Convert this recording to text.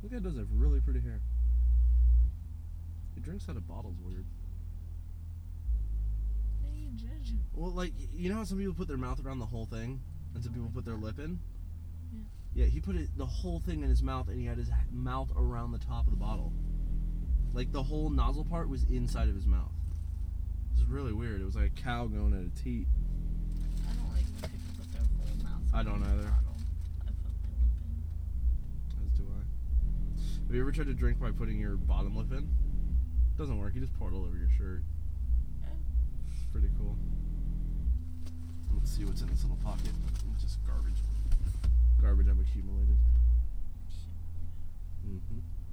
That guy does have really pretty hair. He drinks out of bottles weird. How do you judge him? Well, like, you know how some people put their mouth around the whole thing? And some people put their lip in? Yeah. Yeah, he put the whole thing in his mouth, and he had his mouth around the top of the bottle. Like, the whole nozzle part was inside of his mouth. It was really weird. It was like a cow going at a teat. I don't like when people put their whole mouth I in don't the either. bottle. I put my lip in. As do I. Have you ever tried to drink by putting your bottom lip in? Doesn't work. You just pour it all over your shirt. Yeah. Pretty cool. Let's see what's in this little pocket. It's just garbage. Garbage I've accumulated. Mm-hmm.